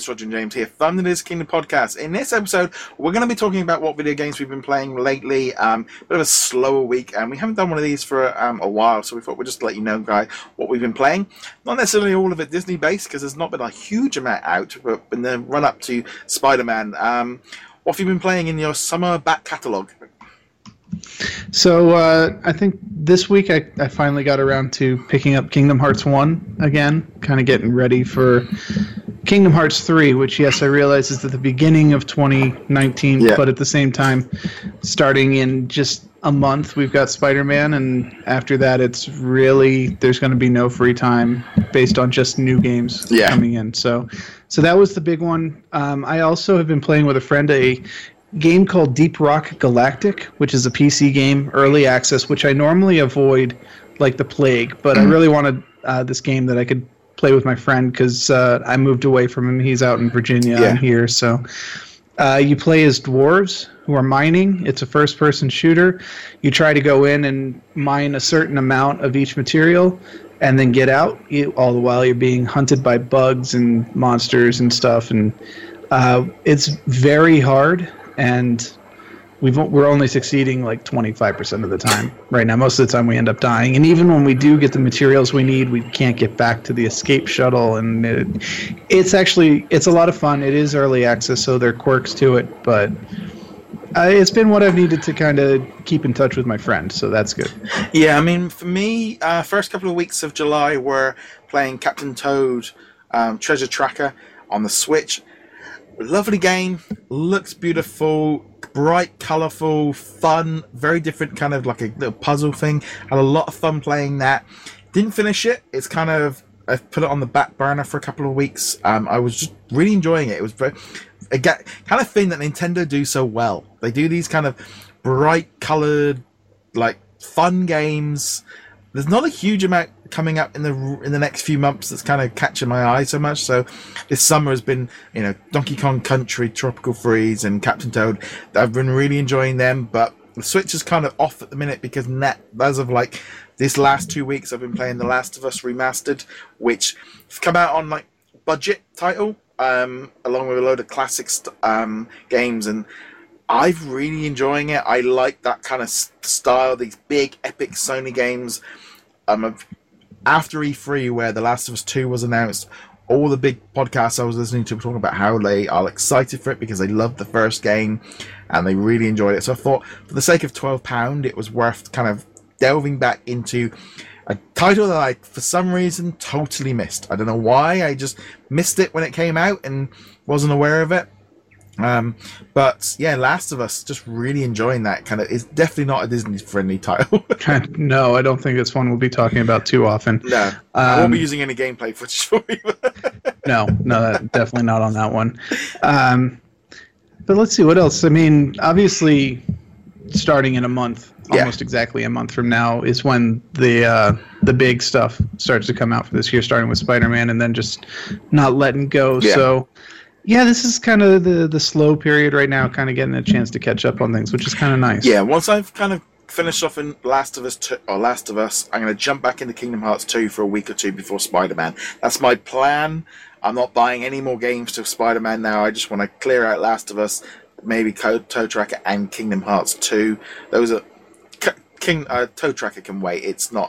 it's Roger and James here from the Liz Kingdom Podcast. In this episode, we're going to be talking about what video games we've been playing lately. Bit of a slower week, and we haven't done one of these for a while, so we thought we'd just let you know, guys, what we've been playing. Not necessarily all of it Disney-based, because there's not been a huge amount out, but in the run-up to Spider-Man. What have you been playing in your summer back catalogue? So I think this week I finally got around to picking up Kingdom Hearts 1 again, kind of getting ready for Kingdom Hearts 3, which, yes, I realize is at the beginning of 2019, but at the same time, starting in just a month, we've got Spider-Man, and after that, it's really, there's going to be no free time based on just new games coming in. So that was the big one. I also have been playing with a friend a game called Deep Rock Galactic, which is a PC game, early access, which I normally avoid like the plague, but I really wanted this game that I could play with my friend because I moved away from him. He's out in Virginia. I'm here. So you play as dwarves who are mining. It's a first-person shooter. You try to go in and mine a certain amount of each material and then get out. All the while you're being hunted by bugs and monsters and stuff. And it's very hard. And we're only succeeding like 25% of the time right now. Most of the time we end up dying. And even when we do get the materials we need, we can't get back to the escape shuttle. And it's a lot of fun. It is early access, so there are quirks to it. But it's been what I've needed to kind of keep in touch with my friend, so that's good. Yeah, I mean, for me, first couple of weeks of July were playing Captain Toad Treasure Tracker on the Switch. Lovely game, looks beautiful, bright, colourful, fun, very different, kind of like a little puzzle thing. Had a lot of fun playing that. Didn't finish it. It's kind of, I've put it on the back burner for a couple of weeks. I was just really enjoying it. It was very, kind of thing that Nintendo do so well. They do these kind of bright coloured, like fun games. There's not a huge amount coming up in the next few months that's kind of catching my eye so much. So this summer has been, Donkey Kong Country, Tropical Freeze, and Captain Toad. I've been really enjoying them, but the Switch is kind of off at the minute because as of like this last 2 weeks, I've been playing The Last of Us Remastered, which has come out on like budget title, along with a load of classic games, and I've really enjoying it. I like that kind of style, these big epic Sony games. After E3, where The Last of Us 2 was announced, all the big podcasts I was listening to were talking about how they are excited for it because they loved the first game and they really enjoyed it. So I thought, for the sake of £12, it was worth kind of delving back into a title that I, for some reason, totally missed. I don't know why. I just missed it when it came out and wasn't aware of it. But yeah, Last of Us, just really enjoying that. Kind of, it's definitely not a Disney friendly title. No, I don't think it's one we'll be talking about too often. No, I won't be using any gameplay footage for you. no, definitely not on that one. But let's see what else. I mean, obviously, starting in a month, almost exactly a month from now, is when the big stuff starts to come out for this year, starting with Spider-Man, and then just not letting go. Yeah. So. Yeah, this is kind of the slow period right now, kind of getting a chance to catch up on things, which is kind of nice. Yeah, once I've kind of finished off in Last of Us, I'm going to jump back into Kingdom Hearts 2 for a week or two before Spider-Man. That's my plan. I'm not buying any more games to Spider-Man now. I just want to clear out Last of Us, maybe Toe Tracker and Kingdom Hearts 2. Those are Toe Tracker can wait. It's not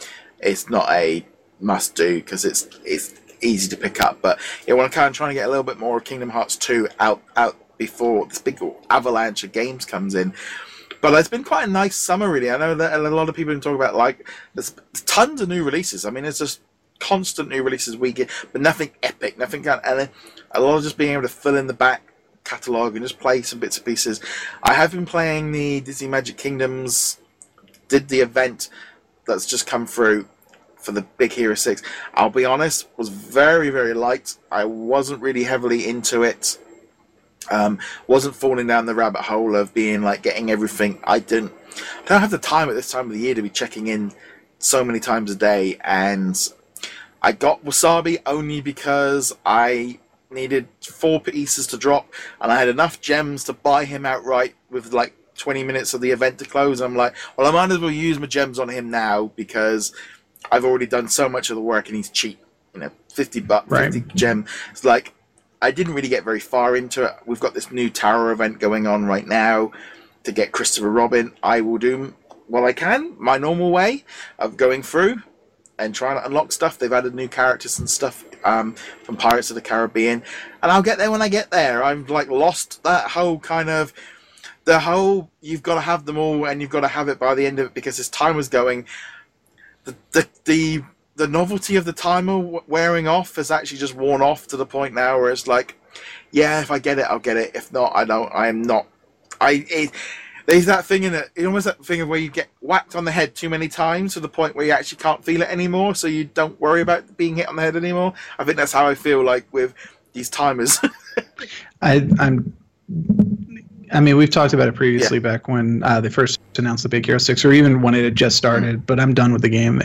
a must do because it's easy to pick up, but we're kind of trying to get a little bit more of Kingdom Hearts 2 out before this big avalanche of games comes in. But it's been quite a nice summer, really. I know that a lot of people have been talking about, like, there's tons of new releases. I mean, it's just constant new releases we get, but nothing epic, nothing kind of, and then a lot of just being able to fill in the back catalogue and just play some bits and pieces. I have been playing the Disney Magic Kingdoms, did the event that's just come through for the Big Hero 6. I'll be honest, was very, very light. I wasn't really heavily into it. Wasn't falling down the rabbit hole of being like getting everything. I don't have the time at this time of the year to be checking in so many times a day, and I got Wasabi only because I needed 4 pieces to drop, and I had enough gems to buy him outright with like 20 minutes of the event to close. I'm like, well, I might as well use my gems on him now because I've already done so much of the work and he's cheap. $50 right. 50 gem. It's like, I didn't really get very far into it. We've got this new tower event going on right now to get Christopher Robin. I will do what I can, my normal way of going through and trying to unlock stuff. They've added new characters and stuff from Pirates of the Caribbean, and I'll get there when I get there. I've like lost that whole kind of you've got to have them all and you've got to have it by the end of it, because as time was going, the novelty of the timer wearing off has actually just worn off to the point now where it's like, yeah, if I get it, I'll get it. If not, I don't. I am not. There's that thing in it. It's almost that thing of where you get whacked on the head too many times to the point where you actually can't feel it anymore, so you don't worry about being hit on the head anymore. I think that's how I feel like with these timers. I mean, we've talked about it previously back when they first announced the Big Hero 6, or even when it had just started, but I'm done with the game.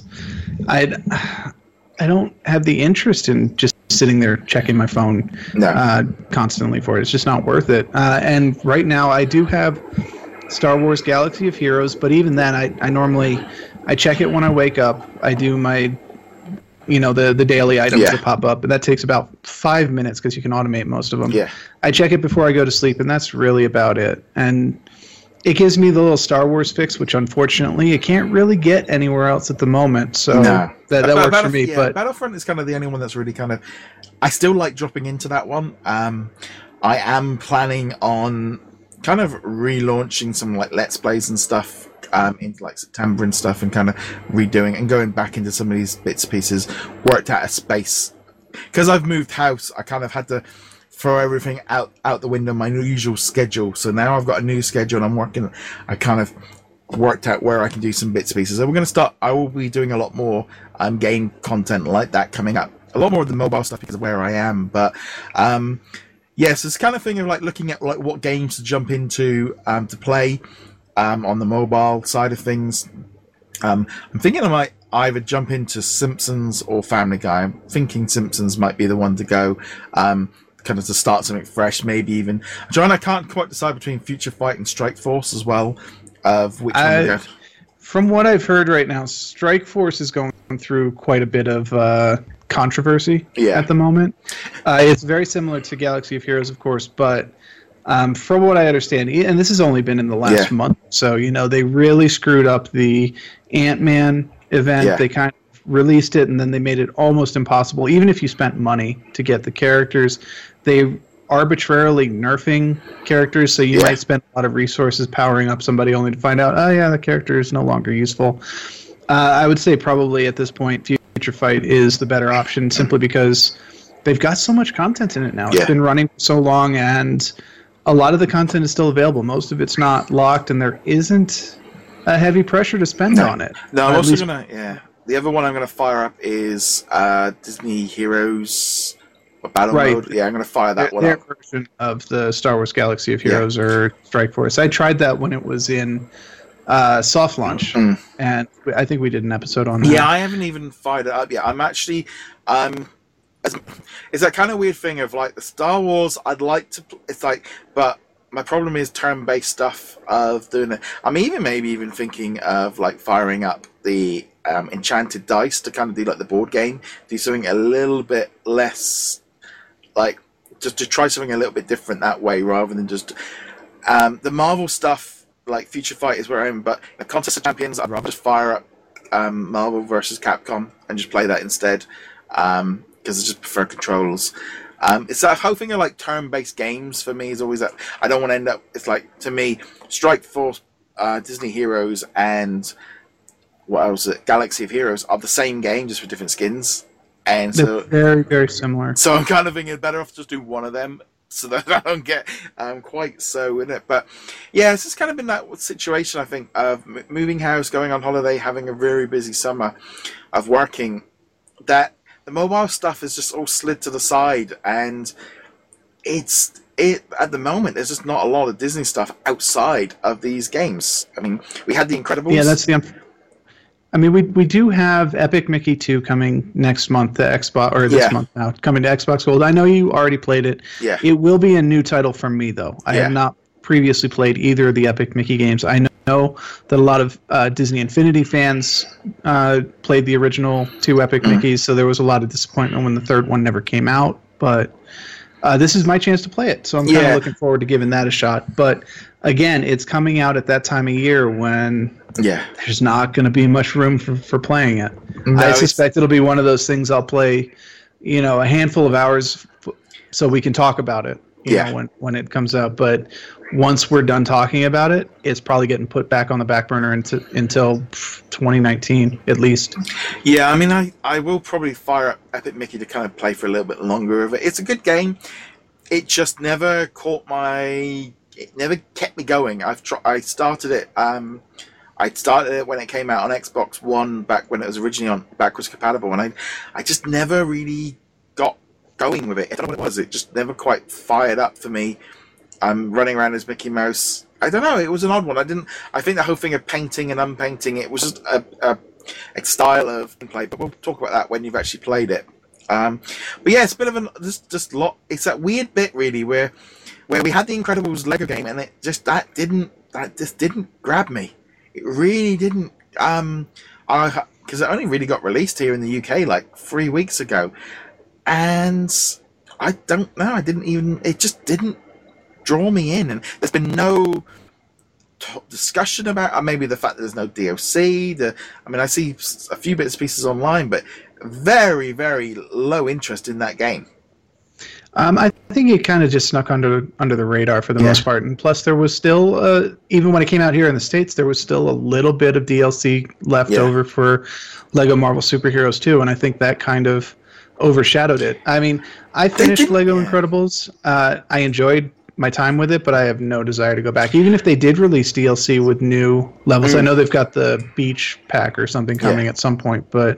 I don't have the interest in just sitting there checking my phone constantly for it. It's just not worth it. And right now I do have Star Wars Galaxy of Heroes, but even then I normally check it when I wake up. I do my the daily items that pop up, and that takes about 5 minutes because you can automate most of them. Yeah. I check it before I go to sleep, and that's really about it. And it gives me the little Star Wars fix, which unfortunately it can't really get anywhere else at the moment. So that works for me. But Battlefront is kind of the only one that's really kind of. I still like dropping into that one. I am planning on kind of relaunching some like Let's Plays and stuff into like September and stuff, and kind of redoing and going back into some of these bits and pieces. Worked out a space because I've moved house. I kind of had to throw everything out the window, my usual schedule. So now I've got a new schedule and I'm working. I kind of worked out where I can do some bits and pieces. So we're going to start. I will be doing a lot more game content like that coming up. A lot more of the mobile stuff because of where I am. But yes, it's kind of thing of like looking at like what games to jump into to play on the mobile side of things. I'm thinking I might either jump into Simpsons or Family Guy. I'm thinking Simpsons might be the one to go. Kind of to start something fresh, maybe even. I can't quite decide between Future Fight and Strike Force as well. Of which one to go. From what I've heard right now, Strike Force is going through quite a bit of controversy at the moment. It's very similar to Galaxy of Heroes, of course, but from what I understand, and this has only been in the last month, so they really screwed up the Ant-Man event. Yeah. They kind of released it, and then they made it almost impossible, even if you spent money to get the characters. They arbitrarily nerfing characters, so you might spend a lot of resources powering up somebody only to find out, the character is no longer useful. I would say probably at this point, Future Fight is the better option, simply because they've got so much content in it now. It's been running for so long, and a lot of the content is still available. Most of it's not locked, and there isn't a heavy pressure to spend on it. No, I'm also going to, the other one I'm going to fire up is Disney Heroes Battle Mode. Yeah, I'm going to fire that one up. Their version of the Star Wars Galaxy of Heroes or Strike Force. I tried that when it was in soft launch, and I think we did an episode on that. Yeah, I haven't even fired it up yet. I'm actually... it's that kind of weird thing of like the Star Wars, I'd like to... It's like... But my problem is turn-based stuff of doing it. I'm maybe even thinking of like firing up the Enchanted Dice to kind of do like the board game. Do something a little bit less... Like, just to try something a little bit different that way, rather than just the Marvel stuff. Like Future Fight is where I am, but the Contest of Champions, I'd rather just fire up Marvel versus Capcom and just play that instead, because I just prefer controls. It's that whole thing of like turn-based games for me is always that I don't want to end up. It's like, to me, Strike Force, Disney Heroes, and what else? Galaxy of Heroes are the same game, just with different skins. And so they're very, very similar. So I'm kind of thinking better off just do one of them, so that I don't get quite so in it. But yeah, it's just kind of been that situation, I think, of moving house, going on holiday, having a very busy summer of working, that the mobile stuff is just all slid to the side, and it at the moment there's just not a lot of Disney stuff outside of these games. I mean, we had The Incredibles. Yeah, that's the... I mean, we do have Epic Mickey 2 coming next month to Xbox, or this month now, coming to Xbox Gold. I know you already played it. Yeah. It will be a new title for me, though. I have not previously played either of the Epic Mickey games. I know that a lot of Disney Infinity fans played the original two Epic Mickeys, so there was a lot of disappointment when the third one never came out. But this is my chance to play it. So I'm kind Yeah. of looking forward to giving that a shot. But again, it's coming out at that time of year when Yeah. there's not going to be much room for playing it. No, I it's- suspect it'll be one of those things I'll play, a handful of hours so we can talk about it. You Yeah. know, when it comes out. But once we're done talking about it, it's probably getting put back on the back burner until 2019 at least. Yeah, I mean, I will probably fire up Epic Mickey to kind of play for a little bit longer of it. It's a good game. It just never it never kept me going. I started it. I started it when it came out on Xbox One back when it was originally on backwards compatible, and I just never really got going with it. I don't know what it was. It just never quite fired up for me. I'm running around as Mickey Mouse. I don't know. It was an odd one. I think the whole thing of painting and unpainting, it was just a style of gameplay. But we'll talk about that when you've actually played it. But yeah, it's a bit of just lot. It's that weird bit really where we had the Incredibles Lego game, and it just didn't grab me. It really didn't. Because it only really got released here in the UK like 3 weeks ago, and I don't know. It just didn't draw me in, and there's been no discussion about maybe the fact that there's no DLC. I see a few bits and pieces online, but very, very low interest in that game. I think it kind of just snuck under the radar for the most part, and plus there was still, even when it came out here in the States, there was still a little bit of DLC left over for Lego Marvel Superheroes 2, and I think that kind of overshadowed it. I mean, I finished Lego Incredibles. I enjoyed my time with it, but I have no desire to go back. Even if they did release DLC with new levels, I know they've got the beach pack or something coming at some point, but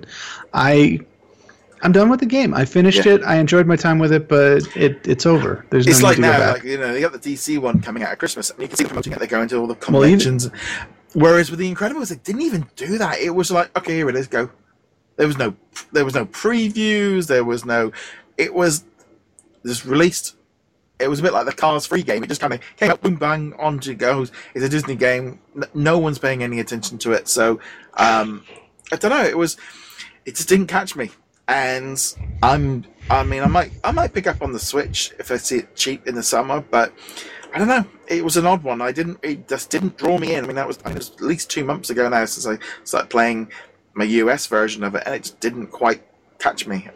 I'm done with the game. I finished it. I enjoyed my time with it, but it's over. There's It's no like need to now, go back. they got the DC one coming out at Christmas, and you can see them promoting it. They're going to all the conventions. Whereas with the Incredibles, they didn't even do that. It was like, okay, here it is, go. There was no previews. It was just released. It was a bit like the Cars free game. It just kind of came out, boom, bang, on to goes. It's a Disney game. No one's paying any attention to it. So, I don't know. It just didn't catch me. And I might pick up on the Switch if I see it cheap in the summer. But I don't know. It was an odd one. It just didn't draw me in. I mean, it was at least 2 months ago now since I started playing my US version of it, and it just didn't quite catch me.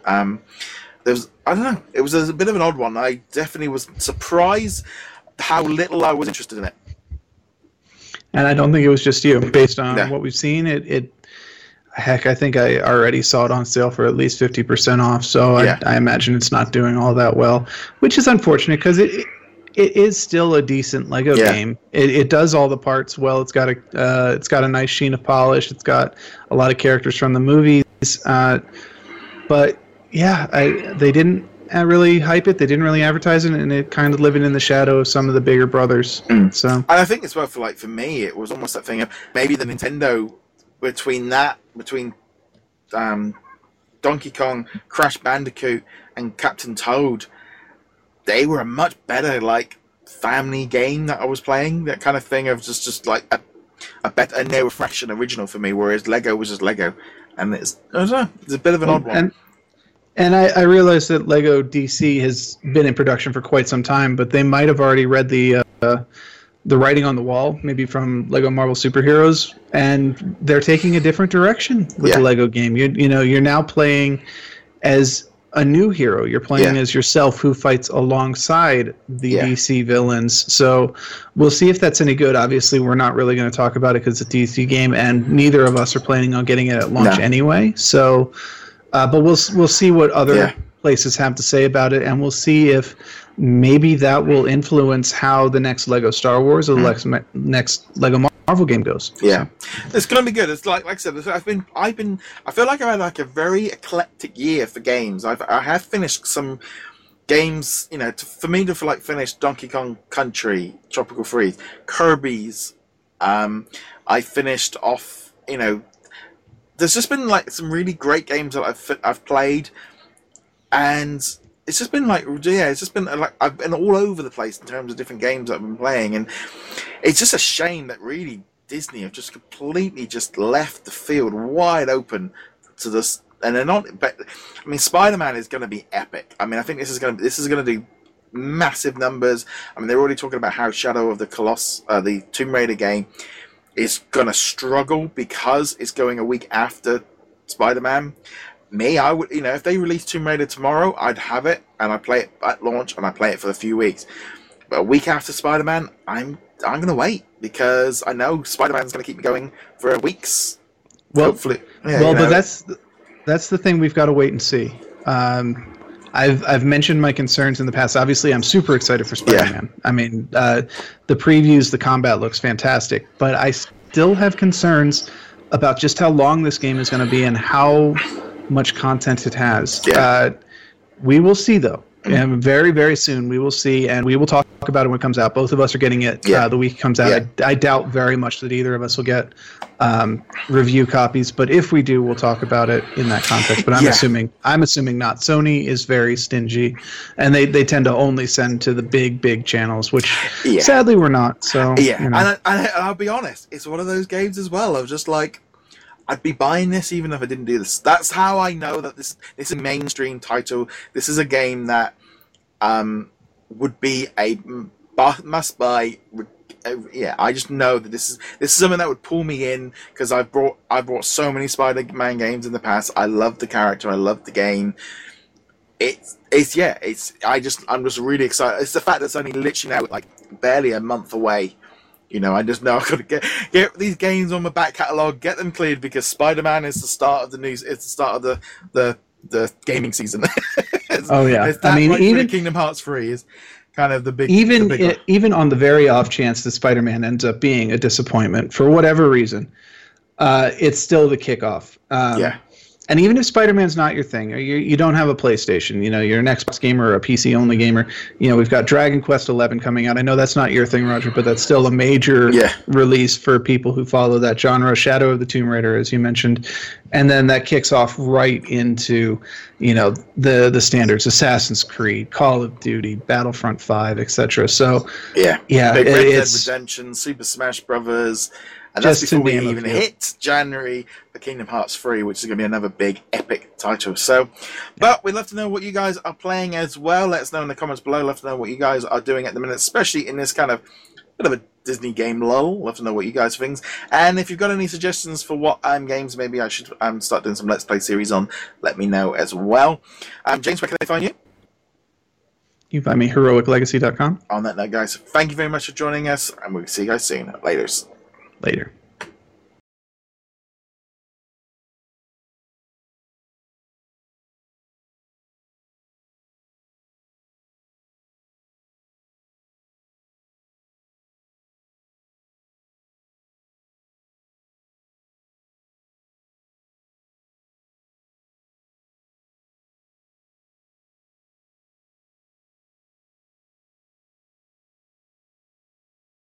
I don't know. It was a bit of an odd one. I definitely was surprised how little I was interested in it. And I don't think it was just you. Based on what we've seen, heck, I think I already saw it on sale for at least 50% off. So I imagine it's not doing all that well, which is unfortunate because it is still a decent Lego game. It does all the parts well. It's got a nice sheen of polish. It's got a lot of characters from the movies. But yeah, they didn't really hype it. They didn't really advertise it, and it kind of living in the shadow of some of the bigger brothers. So, and I think it's both for me, it was almost that thing of maybe the Nintendo between Donkey Kong, Crash Bandicoot, and Captain Toad. They were a much better family game that I was playing. That kind of thing of just like a better, and they were fresh and original for me. Whereas Lego was just Lego, and I don't know, it's a bit of an odd one. And I realize that Lego DC has been in production for quite some time, but they might have already read the writing on the wall, maybe from Lego Marvel Superheroes, and they're taking a different direction with the Lego game. You're now playing as a new hero. You're playing as yourself who fights alongside the DC villains. So we'll see if that's any good. Obviously, we're not really going to talk about it because it's a DC game, and neither of us are planning on getting it at launch anyway. So, but we'll see what other places have to say about it, and we'll see if maybe that will influence how the next Lego Star Wars or the next Lego Marvel game goes. Yeah, it's going to be good. It's like I said, I feel like I've had a very eclectic year for games. I have finished some games, for me to finish Donkey Kong Country, Tropical Freeze, Kirby's. I finished off, there's just been some really great games that I've played, and it's just been I've been all over the place in terms of different games that I've been playing, and it's just a shame that really Disney have just completely just left the field wide open to this, and they're not. But Spider-Man is going to be epic. I think this is going to do massive numbers. I mean, they're already talking about how Shadow of the Colossus, the Tomb Raider game, is going to struggle because it's going a week after Spider-Man. Me, I would, if they release Tomb Raider tomorrow, I'd have it and I'd play it at launch and I play it for a few weeks. But a week after Spider-Man, I'm going to wait because I know Spider-Man's going to keep me going for weeks. Well, hopefully. Yeah, but that's the thing we've got to wait and see. I've mentioned my concerns in the past. Obviously, I'm super excited for Spider-Man. Yeah. I mean, the previews, the combat looks fantastic, but I still have concerns about just how long this game is going to be and how much content it has. Yeah. We will see, though. And very, very soon we will see, and we will talk about it when it comes out. Both of us are getting it the week it comes out. Yeah. I doubt very much that either of us will get review copies, but if we do, we'll talk about it in that context. But I'm assuming not. Sony is very stingy, and they tend to only send to the big channels, which sadly we're not. So and I'll be honest, it's one of those games as well of just like, I'd be buying this even if I didn't do this. That's how I know that this is a mainstream title. This is a game that would be a must-buy. I just know that this is something that would pull me in because I bought so many Spider-Man games in the past. I love the character. I love the game. I'm just really excited. It's the fact that it's only literally now like barely a month away. I just know I've got to get these games on my back catalogue, get them cleared because Spider-Man is the start of the news. It's the start of the gaming season. Even Kingdom Hearts 3 is kind of the big. Even on the very off chance that Spider-Man ends up being a disappointment for whatever reason, it's still the kickoff. And even if Spider-Man's not your thing, or you don't have a PlayStation, you're an Xbox gamer or a PC-only gamer, we've got Dragon Quest XI coming out. I know that's not your thing, Roger, but that's still a major release for people who follow that genre. Shadow of the Tomb Raider, as you mentioned. And then that kicks off right into, the standards, Assassin's Creed, Call of Duty, Battlefront 5, etc. So, Red Dead Redemption, Super Smash Brothers. And that's before we even hit January for Kingdom Hearts 3, which is going to be another big, epic title. So, but we'd love to know what you guys are playing as well. Let us know in the comments below. Love to know what you guys are doing at the minute, especially in this kind of bit of a Disney game lull. Love to know what you guys think. And if you've got any suggestions for what games maybe I should start doing some Let's Play series on, let me know as well. James, where can they find you? You find me heroiclegacy.com. On that note, guys, thank you very much for joining us, and we'll see you guys soon. Later.